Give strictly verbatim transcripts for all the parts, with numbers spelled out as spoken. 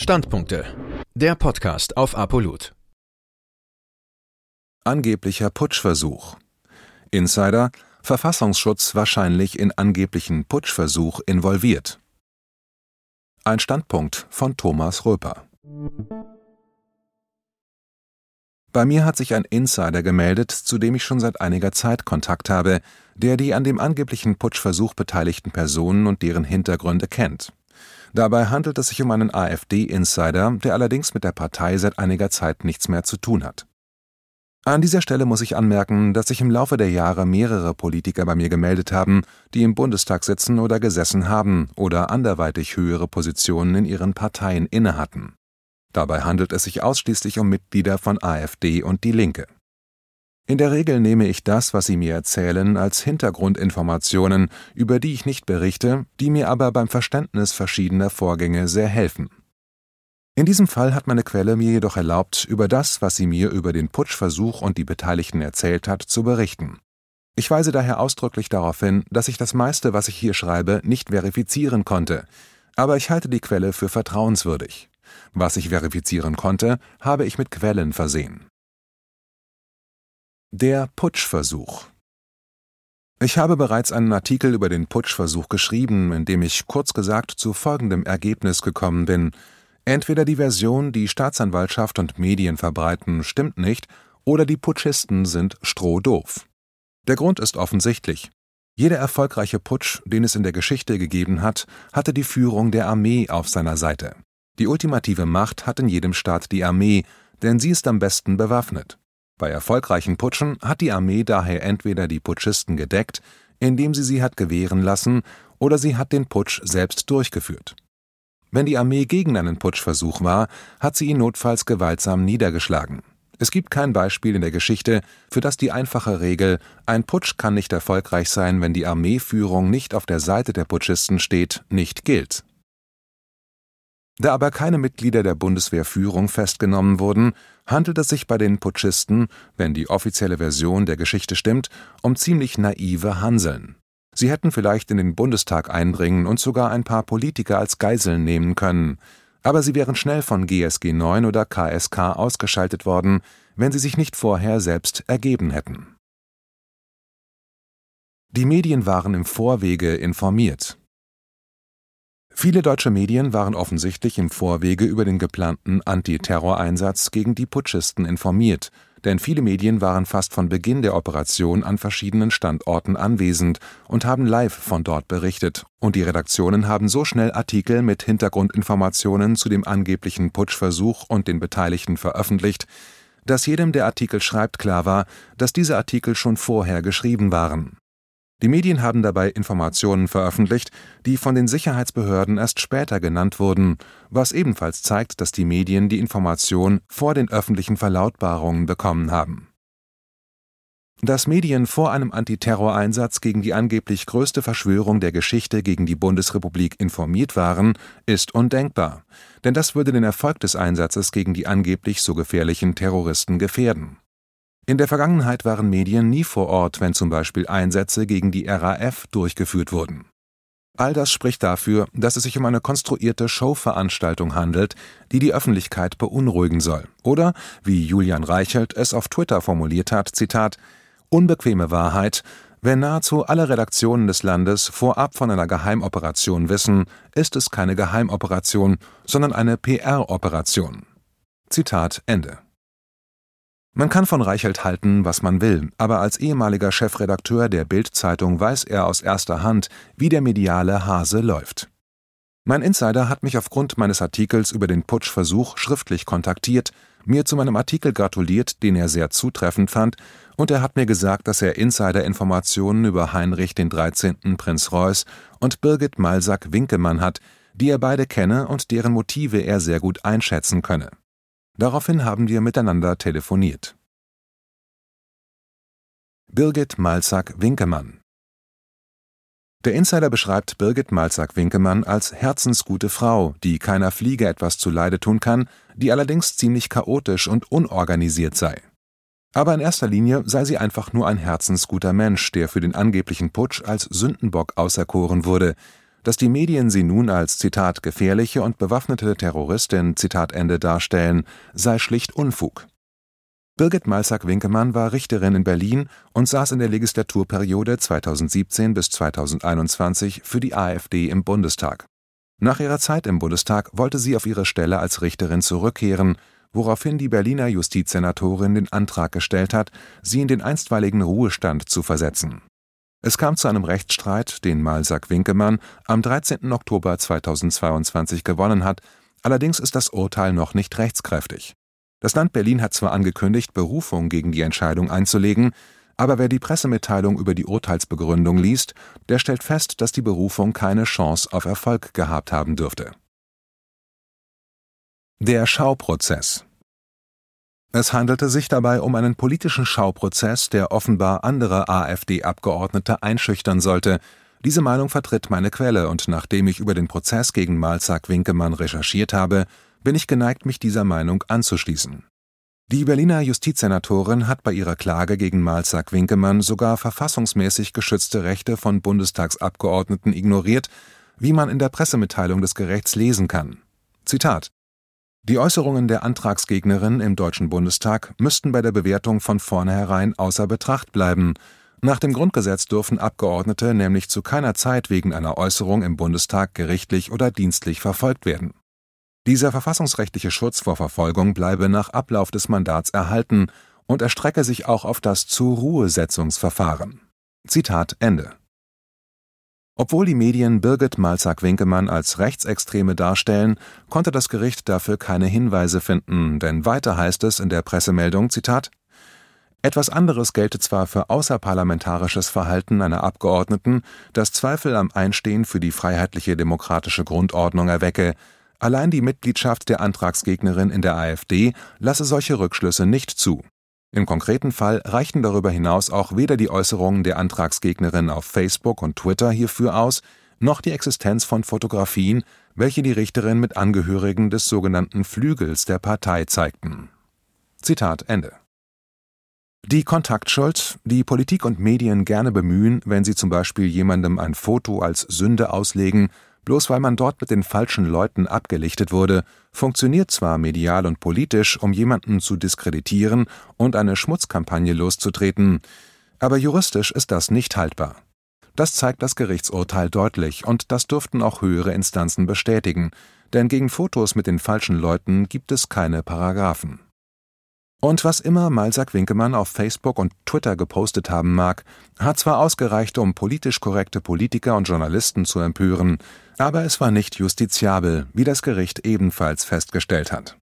Standpunkte. Der Podcast auf Apollut. Angeblicher Putschversuch. Insider: Verfassungsschutz wahrscheinlich in angeblichen Putschversuch involviert. Ein Standpunkt von Thomas Röper. Bei mir hat sich ein Insider gemeldet, zu dem ich schon seit einiger Zeit Kontakt habe, der die an dem angeblichen Putschversuch beteiligten Personen und deren Hintergründe kennt. Dabei handelt es sich um einen AfD-Insider, der allerdings mit der Partei seit einiger Zeit nichts mehr zu tun hat. An dieser Stelle muss ich anmerken, dass sich im Laufe der Jahre mehrere Politiker bei mir gemeldet haben, die im Bundestag sitzen oder gesessen haben oder anderweitig höhere Positionen in ihren Parteien innehatten. Dabei handelt es sich ausschließlich um Mitglieder von AfD und Die Linke. In der Regel nehme ich das, was sie mir erzählen, als Hintergrundinformationen, über die ich nicht berichte, die mir aber beim Verständnis verschiedener Vorgänge sehr helfen. In diesem Fall hat meine Quelle mir jedoch erlaubt, über das, was sie mir über den Putschversuch und die Beteiligten erzählt hat, zu berichten. Ich weise daher ausdrücklich darauf hin, dass ich das meiste, was ich hier schreibe, nicht verifizieren konnte, aber ich halte die Quelle für vertrauenswürdig. Was ich verifizieren konnte, habe ich mit Quellen versehen. Der Putschversuch. Ich habe bereits einen Artikel über den Putschversuch geschrieben, in dem ich kurz gesagt zu folgendem Ergebnis gekommen bin: Entweder die Version, die Staatsanwaltschaft und Medien verbreiten, stimmt nicht, oder die Putschisten sind strohdoof. Der Grund ist offensichtlich. Jeder erfolgreiche Putsch, den es in der Geschichte gegeben hat, hatte die Führung der Armee auf seiner Seite. Die ultimative Macht hat in jedem Staat die Armee, denn sie ist am besten bewaffnet. Bei erfolgreichen Putschen hat die Armee daher entweder die Putschisten gedeckt, indem sie sie hat gewähren lassen, oder sie hat den Putsch selbst durchgeführt. Wenn die Armee gegen einen Putschversuch war, hat sie ihn notfalls gewaltsam niedergeschlagen. Es gibt kein Beispiel in der Geschichte, für das die einfache Regel, ein Putsch kann nicht erfolgreich sein, wenn die Armeeführung nicht auf der Seite der Putschisten steht, nicht gilt. Da aber keine Mitglieder der Bundeswehrführung festgenommen wurden, handelt es sich bei den Putschisten, wenn die offizielle Version der Geschichte stimmt, um ziemlich naive Hanseln. Sie hätten vielleicht in den Bundestag eindringen und sogar ein paar Politiker als Geiseln nehmen können, aber sie wären schnell von G S G neun oder K S K ausgeschaltet worden, wenn sie sich nicht vorher selbst ergeben hätten. Die Medien waren im Vorwege informiert. Viele deutsche Medien waren offensichtlich im Vorwege über den geplanten Antiterroreinsatz gegen die Putschisten informiert, denn viele Medien waren fast von Beginn der Operation an verschiedenen Standorten anwesend und haben live von dort berichtet, und die Redaktionen haben so schnell Artikel mit Hintergrundinformationen zu dem angeblichen Putschversuch und den Beteiligten veröffentlicht, dass jedem, der Artikel schreibt, klar war, dass diese Artikel schon vorher geschrieben waren. Die Medien haben dabei Informationen veröffentlicht, die von den Sicherheitsbehörden erst später genannt wurden, was ebenfalls zeigt, dass die Medien die Information vor den öffentlichen Verlautbarungen bekommen haben. Dass Medien vor einem Antiterroreinsatz gegen die angeblich größte Verschwörung der Geschichte gegen die Bundesrepublik informiert waren, ist undenkbar, denn das würde den Erfolg des Einsatzes gegen die angeblich so gefährlichen Terroristen gefährden. In der Vergangenheit waren Medien nie vor Ort, wenn zum Beispiel Einsätze gegen die R A F durchgeführt wurden. All das spricht dafür, dass es sich um eine konstruierte Showveranstaltung handelt, die die Öffentlichkeit beunruhigen soll. Oder, wie Julian Reichelt es auf Twitter formuliert hat, Zitat: Unbequeme Wahrheit: Wenn nahezu alle Redaktionen des Landes vorab von einer Geheimoperation wissen, ist es keine Geheimoperation, sondern eine P R-Operation. Zitat Ende. Man kann von Reichelt halten, was man will, aber als ehemaliger Chefredakteur der Bild-Zeitung weiß er aus erster Hand, wie der mediale Hase läuft. Mein Insider hat mich aufgrund meines Artikels über den Putschversuch schriftlich kontaktiert, mir zu meinem Artikel gratuliert, den er sehr zutreffend fand, und er hat mir gesagt, dass er Insider-Informationen über Heinrich den dreizehnten Prinz Reuß und Birgit Malsack-Winkemann hat, die er beide kenne und deren Motive er sehr gut einschätzen könne. Daraufhin haben wir miteinander telefoniert. Birgit Malsack-Winkemann. Der Insider beschreibt Birgit Malsack-Winkemann als herzensgute Frau, die keiner Fliege etwas zuleide tun kann, die allerdings ziemlich chaotisch und unorganisiert sei. Aber in erster Linie sei sie einfach nur ein herzensguter Mensch, der für den angeblichen Putsch als Sündenbock auserkoren wurde, Dass die Medien sie nun als, Zitat, gefährliche und bewaffnete Terroristin, Zitat Ende, darstellen, sei schlicht Unfug. Birgit Malzack-Winkemann war Richterin in Berlin und saß in der Legislaturperiode zweitausendsiebzehn bis zweitausendeinundzwanzig für die AfD im Bundestag. Nach ihrer Zeit im Bundestag wollte sie auf ihre Stelle als Richterin zurückkehren, woraufhin die Berliner Justizsenatorin den Antrag gestellt hat, sie in den einstweiligen Ruhestand zu versetzen. Es kam zu einem Rechtsstreit, den Malzack-Winkemann am dreizehnten Oktober zweitausendzweiundzwanzig gewonnen hat, allerdings ist das Urteil noch nicht rechtskräftig. Das Land Berlin hat zwar angekündigt, Berufung gegen die Entscheidung einzulegen, aber wer die Pressemitteilung über die Urteilsbegründung liest, der stellt fest, dass die Berufung keine Chance auf Erfolg gehabt haben dürfte. Der Schauprozess. Es handelte sich dabei um einen politischen Schauprozess, der offenbar andere AfD-Abgeordnete einschüchtern sollte. Diese Meinung vertritt meine Quelle, und nachdem ich über den Prozess gegen Malzack-Winkemann recherchiert habe, bin ich geneigt, mich dieser Meinung anzuschließen. Die Berliner Justizsenatorin hat bei ihrer Klage gegen Malzack-Winkemann sogar verfassungsmäßig geschützte Rechte von Bundestagsabgeordneten ignoriert, wie man in der Pressemitteilung des Gerichts lesen kann. Zitat: Die Äußerungen der Antragsgegnerin im Deutschen Bundestag müssten bei der Bewertung von vornherein außer Betracht bleiben. Nach dem Grundgesetz dürfen Abgeordnete nämlich zu keiner Zeit wegen einer Äußerung im Bundestag gerichtlich oder dienstlich verfolgt werden. Dieser verfassungsrechtliche Schutz vor Verfolgung bleibe nach Ablauf des Mandats erhalten und erstrecke sich auch auf das Zur-Ruhe-Setzungsverfahren. Zitat Ende. Obwohl die Medien Birgit Malzack-Winkemann als Rechtsextreme darstellen, konnte das Gericht dafür keine Hinweise finden, denn weiter heißt es in der Pressemeldung, Zitat: Etwas anderes gelte zwar für außerparlamentarisches Verhalten einer Abgeordneten, das Zweifel am Einstehen für die freiheitliche demokratische Grundordnung erwecke, allein die Mitgliedschaft der Antragsgegnerin in der AfD lasse solche Rückschlüsse nicht zu. Im konkreten Fall reichten darüber hinaus auch weder die Äußerungen der Antragsgegnerin auf Facebook und Twitter hierfür aus, noch die Existenz von Fotografien, welche die Richterin mit Angehörigen des sogenannten Flügels der Partei zeigten. Zitat Ende. Die Kontaktschuld, die Politik und Medien gerne bemühen, wenn sie zum Beispiel jemandem ein Foto als Sünde auslegen, bloß weil man dort mit den falschen Leuten abgelichtet wurde, funktioniert zwar medial und politisch, um jemanden zu diskreditieren und eine Schmutzkampagne loszutreten, aber juristisch ist das nicht haltbar. Das zeigt das Gerichtsurteil deutlich, und das dürften auch höhere Instanzen bestätigen, denn gegen Fotos mit den falschen Leuten gibt es keine Paragraphen. Und was immer Malzack-Winkemann auf Facebook und Twitter gepostet haben mag, hat zwar ausgereicht, um politisch korrekte Politiker und Journalisten zu empören, aber es war nicht justiziabel, wie das Gericht ebenfalls festgestellt hat.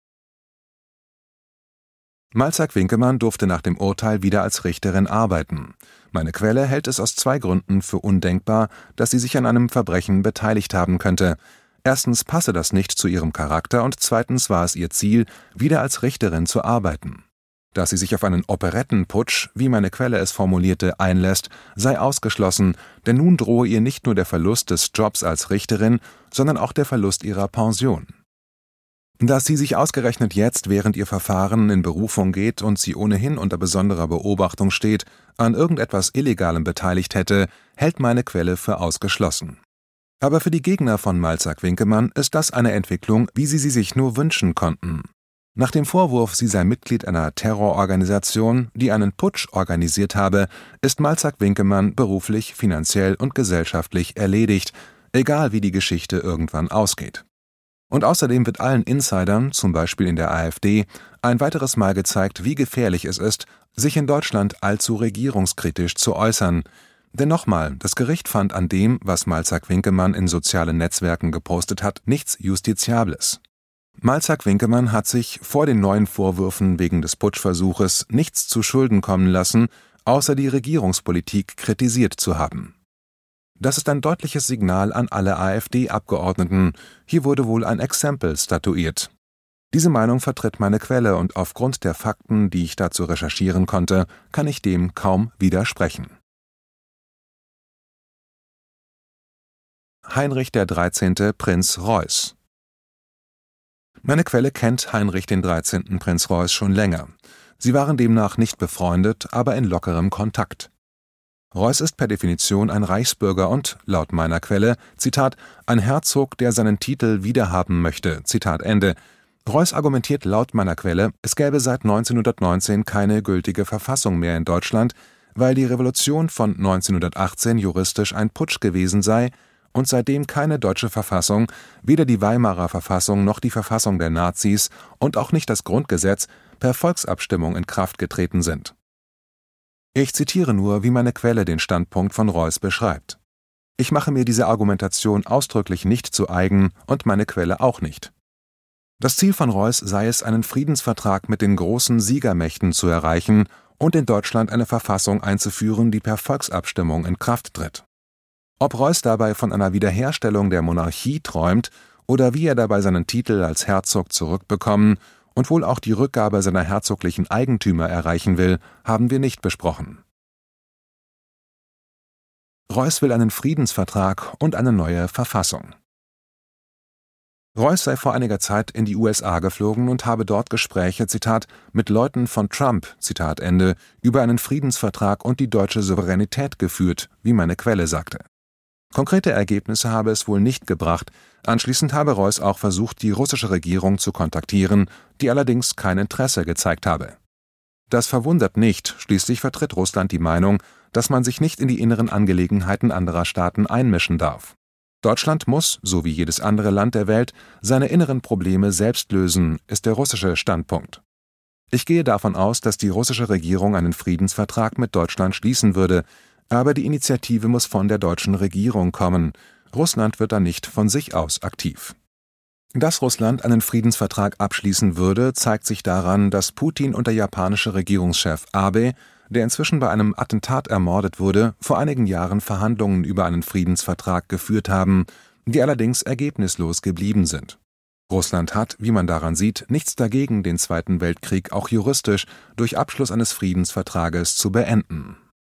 Malzack-Winkemann durfte nach dem Urteil wieder als Richterin arbeiten. Meine Quelle hält es aus zwei Gründen für undenkbar, dass sie sich an einem Verbrechen beteiligt haben könnte. Erstens passe das nicht zu ihrem Charakter und zweitens war es ihr Ziel, wieder als Richterin zu arbeiten. Dass sie sich auf einen Operettenputsch, wie meine Quelle es formulierte, einlässt, sei ausgeschlossen, denn nun drohe ihr nicht nur der Verlust des Jobs als Richterin, sondern auch der Verlust ihrer Pension. Dass sie sich ausgerechnet jetzt, während ihr Verfahren in Berufung geht und sie ohnehin unter besonderer Beobachtung steht, an irgendetwas Illegalem beteiligt hätte, hält meine Quelle für ausgeschlossen. Aber für die Gegner von Malzack-Winkemann ist das eine Entwicklung, wie sie sie sich nur wünschen konnten. Nach dem Vorwurf, sie sei Mitglied einer Terrororganisation, die einen Putsch organisiert habe, ist Malzack-Winkemann beruflich, finanziell und gesellschaftlich erledigt, egal wie die Geschichte irgendwann ausgeht. Und außerdem wird allen Insidern, zum Beispiel in der AfD, ein weiteres Mal gezeigt, wie gefährlich es ist, sich in Deutschland allzu regierungskritisch zu äußern. Denn nochmal, das Gericht fand an dem, was Malzack-Winkemann in sozialen Netzwerken gepostet hat, nichts Justiziables. Malzack-Winkemann hat sich vor den neuen Vorwürfen wegen des Putschversuches nichts zu Schulden kommen lassen, außer die Regierungspolitik kritisiert zu haben. Das ist ein deutliches Signal an alle AfD-Abgeordneten, hier wurde wohl ein Exempel statuiert. Diese Meinung vertritt meine Quelle und aufgrund der Fakten, die ich dazu recherchieren konnte, kann ich dem kaum widersprechen. Heinrich der dreizehnte. Prinz Reuß. Meine Quelle kennt Heinrich den dreizehnten. Prinz Reuß schon länger. Sie waren demnach nicht befreundet, aber in lockerem Kontakt. Reuß ist per Definition ein Reichsbürger und, laut meiner Quelle, Zitat, ein Herzog, der seinen Titel wiederhaben möchte, Zitat Ende. Reuß argumentiert laut meiner Quelle, es gäbe seit neunzehnhundertneunzehn keine gültige Verfassung mehr in Deutschland, weil die Revolution von neunzehnhundertachtzehn juristisch ein Putsch gewesen sei und seitdem keine deutsche Verfassung, weder die Weimarer Verfassung noch die Verfassung der Nazis und auch nicht das Grundgesetz, per Volksabstimmung in Kraft getreten sind. Ich zitiere nur, wie meine Quelle den Standpunkt von Reuß beschreibt. Ich mache mir diese Argumentation ausdrücklich nicht zu eigen und meine Quelle auch nicht. Das Ziel von Reuß sei es, einen Friedensvertrag mit den großen Siegermächten zu erreichen und in Deutschland eine Verfassung einzuführen, die per Volksabstimmung in Kraft tritt. Ob Reuß dabei von einer Wiederherstellung der Monarchie träumt oder wie er dabei seinen Titel als Herzog zurückbekommen und wohl auch die Rückgabe seiner herzoglichen Eigentümer erreichen will, haben wir nicht besprochen. Reuß will einen Friedensvertrag und eine neue Verfassung. Reuß sei vor einiger Zeit in die U S A geflogen und habe dort Gespräche, Zitat, mit Leuten von Trump, Zitat Ende, über einen Friedensvertrag und die deutsche Souveränität geführt, wie meine Quelle sagte. Konkrete Ergebnisse habe es wohl nicht gebracht, anschließend habe Reuß auch versucht, die russische Regierung zu kontaktieren, die allerdings kein Interesse gezeigt habe. Das verwundert nicht, schließlich vertritt Russland die Meinung, dass man sich nicht in die inneren Angelegenheiten anderer Staaten einmischen darf. Deutschland muss, so wie jedes andere Land der Welt, seine inneren Probleme selbst lösen, ist der russische Standpunkt. Ich gehe davon aus, dass die russische Regierung einen Friedensvertrag mit Deutschland schließen würde, aber die Initiative muss von der deutschen Regierung kommen. Russland wird da nicht von sich aus aktiv. Dass Russland einen Friedensvertrag abschließen würde, zeigt sich daran, dass Putin und der japanische Regierungschef Abe, der inzwischen bei einem Attentat ermordet wurde, vor einigen Jahren Verhandlungen über einen Friedensvertrag geführt haben, die allerdings ergebnislos geblieben sind. Russland hat, wie man daran sieht, nichts dagegen, den Zweiten Weltkrieg auch juristisch durch Abschluss eines Friedensvertrages zu beenden.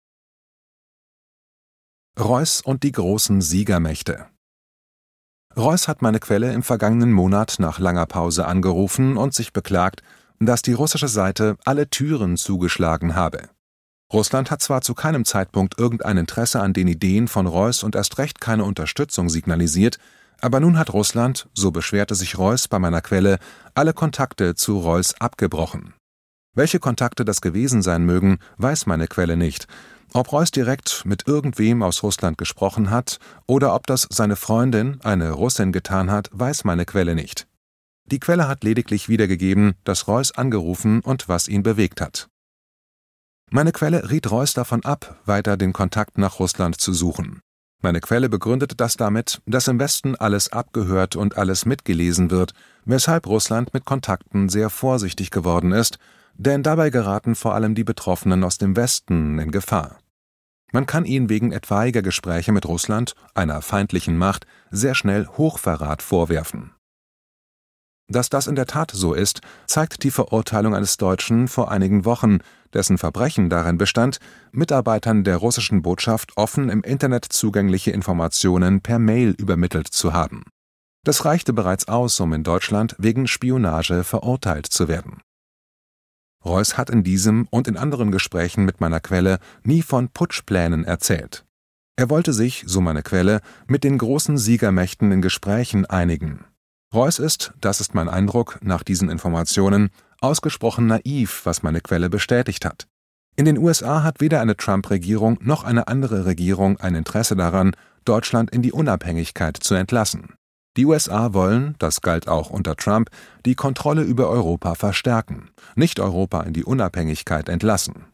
Reuß und die großen Siegermächte. Reuß hat meine Quelle im vergangenen Monat nach langer Pause angerufen und sich beklagt, dass die russische Seite alle Türen zugeschlagen habe. Russland hat zwar zu keinem Zeitpunkt irgendein Interesse an den Ideen von Reuß und erst recht keine Unterstützung signalisiert, aber nun hat Russland, so beschwerte sich Reuß bei meiner Quelle, alle Kontakte zu Reuß abgebrochen. Welche Kontakte das gewesen sein mögen, weiß meine Quelle nicht. Ob Reuß direkt mit irgendwem aus Russland gesprochen hat oder ob das seine Freundin, eine Russin, getan hat, weiß meine Quelle nicht. Die Quelle hat lediglich wiedergegeben, dass Reuß angerufen und was ihn bewegt hat. Meine Quelle riet Reuß davon ab, weiter den Kontakt nach Russland zu suchen. Meine Quelle begründete das damit, dass im Westen alles abgehört und alles mitgelesen wird, weshalb Russland mit Kontakten sehr vorsichtig geworden ist, denn dabei geraten vor allem die Betroffenen aus dem Westen in Gefahr. Man kann ihnen wegen etwaiger Gespräche mit Russland, einer feindlichen Macht, sehr schnell Hochverrat vorwerfen. Dass das in der Tat so ist, zeigt die Verurteilung eines Deutschen vor einigen Wochen, dessen Verbrechen darin bestand, Mitarbeitern der russischen Botschaft offen im Internet zugängliche Informationen per Mail übermittelt zu haben. Das reichte bereits aus, um in Deutschland wegen Spionage verurteilt zu werden. Reuß hat in diesem und in anderen Gesprächen mit meiner Quelle nie von Putschplänen erzählt. Er wollte sich, so meine Quelle, mit den großen Siegermächten in Gesprächen einigen. Reuß ist, das ist mein Eindruck nach diesen Informationen, ausgesprochen naiv, was meine Quelle bestätigt hat. In den U S A hat weder eine Trump-Regierung noch eine andere Regierung ein Interesse daran, Deutschland in die Unabhängigkeit zu entlassen. Die U S A wollen, das galt auch unter Trump, die Kontrolle über Europa verstärken, nicht Europa in die Unabhängigkeit entlassen.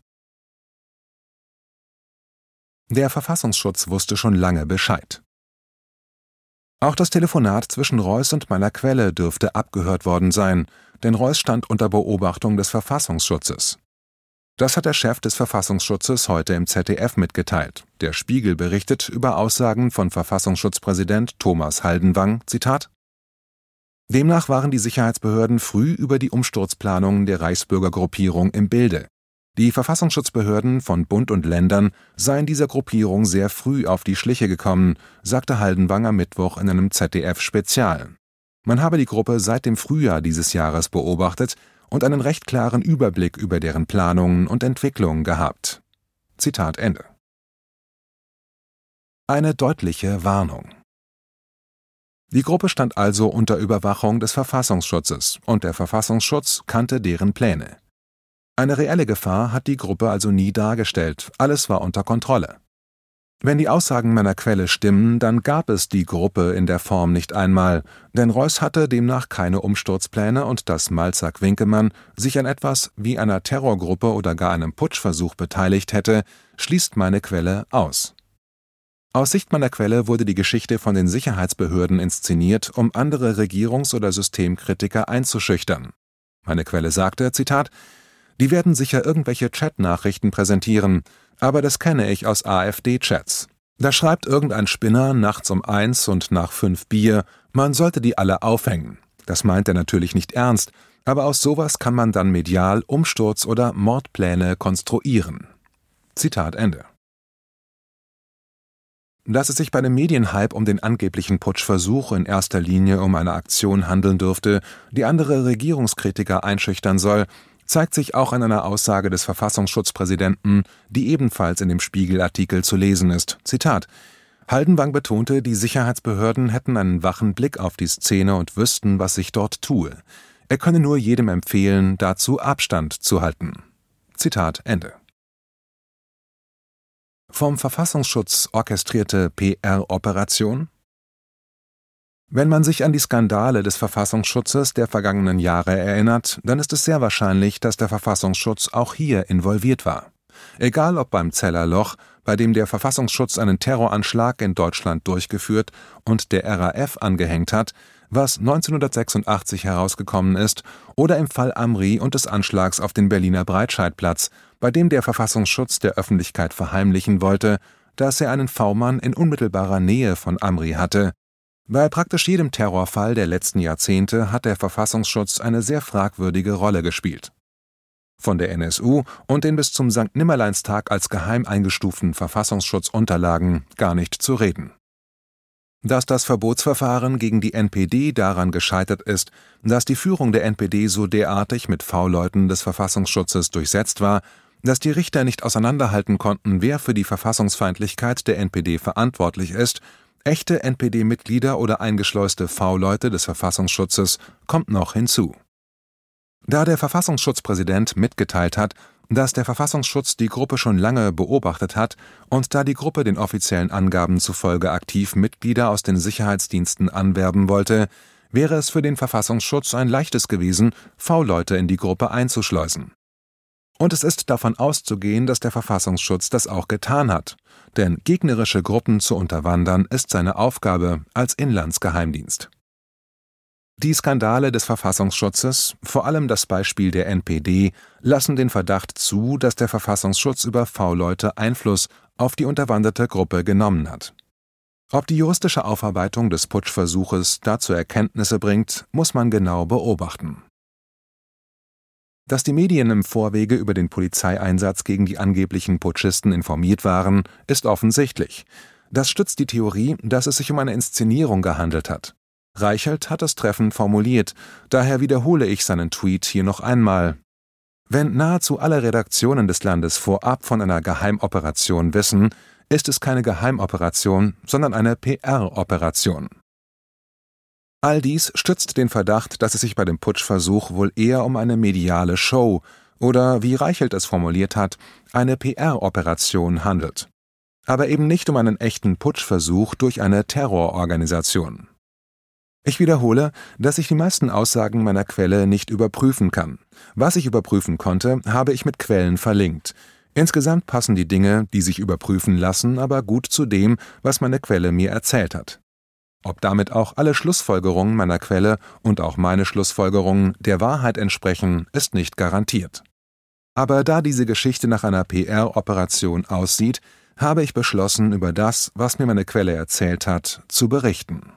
Der Verfassungsschutz wusste schon lange Bescheid. Auch das Telefonat zwischen Reuß und meiner Quelle dürfte abgehört worden sein, denn Reuß stand unter Beobachtung des Verfassungsschutzes. Das hat der Chef des Verfassungsschutzes heute im Z D F mitgeteilt. Der Spiegel berichtet über Aussagen von Verfassungsschutzpräsident Thomas Haldenwang, Zitat: Demnach waren die Sicherheitsbehörden früh über die Umsturzplanungen der Reichsbürgergruppierung im Bilde. Die Verfassungsschutzbehörden von Bund und Ländern seien dieser Gruppierung sehr früh auf die Schliche gekommen, sagte Haldenwang am Mittwoch in einem Z D F-Spezial. Man habe die Gruppe seit dem Frühjahr dieses Jahres beobachtet und einen recht klaren Überblick über deren Planungen und Entwicklungen gehabt. Zitat Ende. Eine deutliche Warnung. Die Gruppe stand also unter Überwachung des Verfassungsschutzes, und der Verfassungsschutz kannte deren Pläne. Eine reelle Gefahr hat die Gruppe also nie dargestellt, alles war unter Kontrolle. Wenn die Aussagen meiner Quelle stimmen, dann gab es die Gruppe in der Form nicht einmal, denn Reuß hatte demnach keine Umsturzpläne, und dass Malzack-Winkemann sich an etwas wie einer Terrorgruppe oder gar einem Putschversuch beteiligt hätte, schließt meine Quelle aus. Aus Sicht meiner Quelle wurde die Geschichte von den Sicherheitsbehörden inszeniert, um andere Regierungs- oder Systemkritiker einzuschüchtern. Meine Quelle sagte, Zitat, »Die werden sicher irgendwelche Chatnachrichten präsentieren, aber das kenne ich aus AfD-Chats. Da schreibt irgendein Spinner nachts um eins und nach fünf Bier, man sollte die alle aufhängen. Das meint er natürlich nicht ernst, aber aus sowas kann man dann medial Umsturz- oder Mordpläne konstruieren.« Zitat Ende. Dass es sich bei dem Medienhype um den angeblichen Putschversuch in erster Linie um eine Aktion handeln dürfte, die andere Regierungskritiker einschüchtern soll, zeigt sich auch an einer Aussage des Verfassungsschutzpräsidenten, die ebenfalls in dem Spiegel-Artikel zu lesen ist. Zitat: Haldenwang betonte, die Sicherheitsbehörden hätten einen wachen Blick auf die Szene und wüssten, was sich dort tue. Er könne nur jedem empfehlen, dazu Abstand zu halten. Zitat Ende. Vom Verfassungsschutz orchestrierte P R-Operation? Wenn man sich an die Skandale des Verfassungsschutzes der vergangenen Jahre erinnert, dann ist es sehr wahrscheinlich, dass der Verfassungsschutz auch hier involviert war. Egal ob beim Zellerloch, bei dem der Verfassungsschutz einen Terroranschlag in Deutschland durchgeführt und der R A F angehängt hat, was neunzehnhundertsechsundachtzig herausgekommen ist, oder im Fall Amri und des Anschlags auf den Berliner Breitscheidplatz, bei dem der Verfassungsschutz der Öffentlichkeit verheimlichen wollte, dass er einen V-Mann in unmittelbarer Nähe von Amri hatte. Bei praktisch jedem Terrorfall der letzten Jahrzehnte hat der Verfassungsschutz eine sehr fragwürdige Rolle gespielt. Von der N S U und den bis zum Sankt Nimmerleinstag als geheim eingestuften Verfassungsschutzunterlagen gar nicht zu reden. Dass das Verbotsverfahren gegen die N P D daran gescheitert ist, dass die Führung der N P D so derartig mit V-Leuten des Verfassungsschutzes durchsetzt war, dass die Richter nicht auseinanderhalten konnten, wer für die Verfassungsfeindlichkeit der N P D verantwortlich ist, echte N P D-Mitglieder oder eingeschleuste V-Leute des Verfassungsschutzes, kommt noch hinzu. Da der Verfassungsschutzpräsident mitgeteilt hat, dass der Verfassungsschutz die Gruppe schon lange beobachtet hat und da die Gruppe den offiziellen Angaben zufolge aktiv Mitglieder aus den Sicherheitsdiensten anwerben wollte, wäre es für den Verfassungsschutz ein leichtes gewesen, V-Leute in die Gruppe einzuschleusen. Und es ist davon auszugehen, dass der Verfassungsschutz das auch getan hat, denn gegnerische Gruppen zu unterwandern ist seine Aufgabe als Inlandsgeheimdienst. Die Skandale des Verfassungsschutzes, vor allem das Beispiel der N P D, lassen den Verdacht zu, dass der Verfassungsschutz über V-Leute Einfluss auf die unterwanderte Gruppe genommen hat. Ob die juristische Aufarbeitung des Putschversuches dazu Erkenntnisse bringt, muss man genau beobachten. Dass die Medien im Vorwege über den Polizeieinsatz gegen die angeblichen Putschisten informiert waren, ist offensichtlich. Das stützt die Theorie, dass es sich um eine Inszenierung gehandelt hat. Reichelt hat es treffend formuliert, daher wiederhole ich seinen Tweet hier noch einmal. Wenn nahezu alle Redaktionen des Landes vorab von einer Geheimoperation wissen, ist es keine Geheimoperation, sondern eine P R-Operation. All dies stützt den Verdacht, dass es sich bei dem Putschversuch wohl eher um eine mediale Show oder, wie Reichelt es formuliert hat, eine P R-Operation handelt. Aber eben nicht um einen echten Putschversuch durch eine Terrororganisation. Ich wiederhole, dass ich die meisten Aussagen meiner Quelle nicht überprüfen kann. Was ich überprüfen konnte, habe ich mit Quellen verlinkt. Insgesamt passen die Dinge, die sich überprüfen lassen, aber gut zu dem, was meine Quelle mir erzählt hat. Ob damit auch alle Schlussfolgerungen meiner Quelle und auch meine Schlussfolgerungen der Wahrheit entsprechen, ist nicht garantiert. Aber da diese Geschichte nach einer P R-Operation aussieht, habe ich beschlossen, über das, was mir meine Quelle erzählt hat, zu berichten.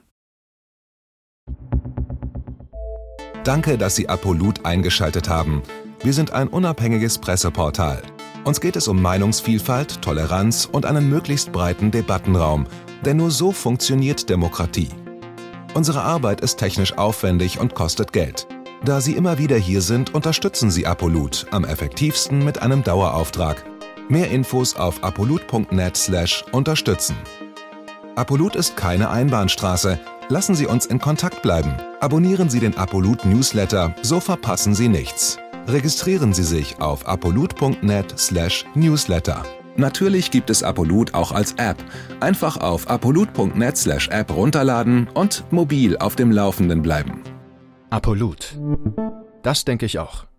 Danke, dass Sie Apolut eingeschaltet haben. Wir sind ein unabhängiges Presseportal. Uns geht es um Meinungsvielfalt, Toleranz und einen möglichst breiten Debattenraum, denn nur so funktioniert Demokratie. Unsere Arbeit ist technisch aufwendig und kostet Geld. Da Sie immer wieder hier sind, unterstützen Sie Apolut am effektivsten mit einem Dauerauftrag. Mehr Infos auf apolut punkt net slash unterstützen. Apolut ist keine Einbahnstraße. Lassen Sie uns in Kontakt bleiben. Abonnieren Sie den Apolut Newsletter, so verpassen Sie nichts. Registrieren Sie sich auf apolut punkt net slash newsletter. Natürlich gibt es Apolut auch als App. Einfach auf apolut punkt net slash app runterladen und mobil auf dem Laufenden bleiben. Apolut. Das denke ich auch.